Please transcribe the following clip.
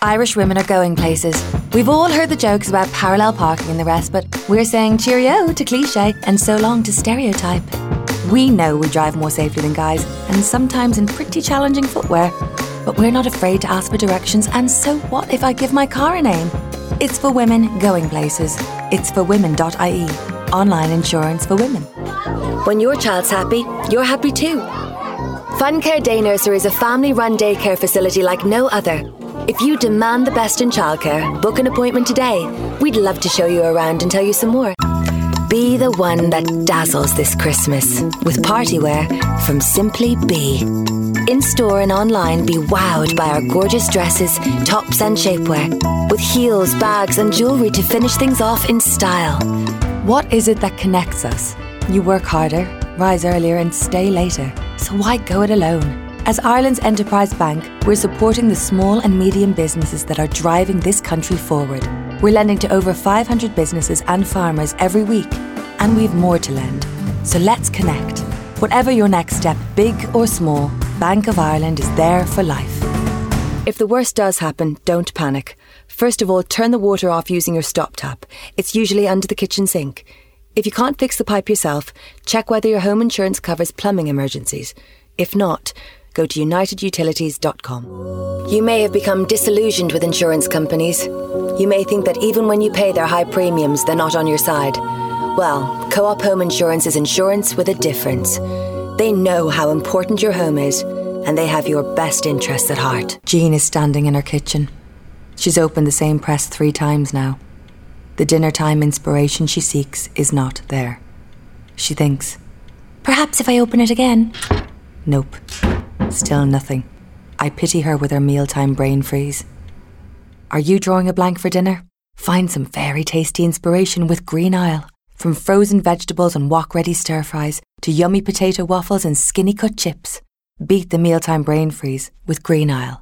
Irish women are going places. We've all heard the jokes about parallel parking and the rest, but we're saying cheerio to cliché and so long to stereotype. We know we drive more safely than guys, and sometimes in pretty challenging footwear, but we're not afraid to ask for directions, and so what if I give my car a name? It's for women going places. It's for women.ie. Online insurance for women. When your child's happy, you're happy too. FunCare Day Nursery is a family-run daycare facility like no other. If you demand the best in childcare, book an appointment today. We'd love to show you around and tell you some more. Be the one that dazzles this Christmas with party wear from Simply Be. In-store and online, be wowed by our gorgeous dresses, tops and shapewear, with heels, bags and jewellery to finish things off in style. What is it that connects us? You work harder, rise earlier and stay later. So why go it alone? As Ireland's Enterprise Bank, we're supporting the small and medium businesses that are driving this country forward. We're lending to over 500 businesses and farmers every week, and we've more to lend. So let's connect. Whatever your next step, big or small, Bank of Ireland is there for life. If the worst does happen, don't panic. First of all, turn the water off using your stop tap. It's usually under the kitchen sink. If you can't fix the pipe yourself, check whether your home insurance covers plumbing emergencies. If not, go to unitedutilities.com. You may have become disillusioned with insurance companies. You may think that even when you pay their high premiums, they're not on your side. Well, Co-op Home Insurance is insurance with a difference. They know how important your home is, and they have your best interests at heart. Jean is standing in her kitchen. She's opened the same press 3 times now. The dinner time inspiration she seeks is not there. She thinks, perhaps if I open it again. Nope. Still nothing. I pity her with her mealtime brain freeze. Are you drawing a blank for dinner? Find some very tasty inspiration with Green Isle. From frozen vegetables and wok-ready stir-fries to yummy potato waffles and skinny cut chips. Beat the mealtime brain freeze with Green Isle.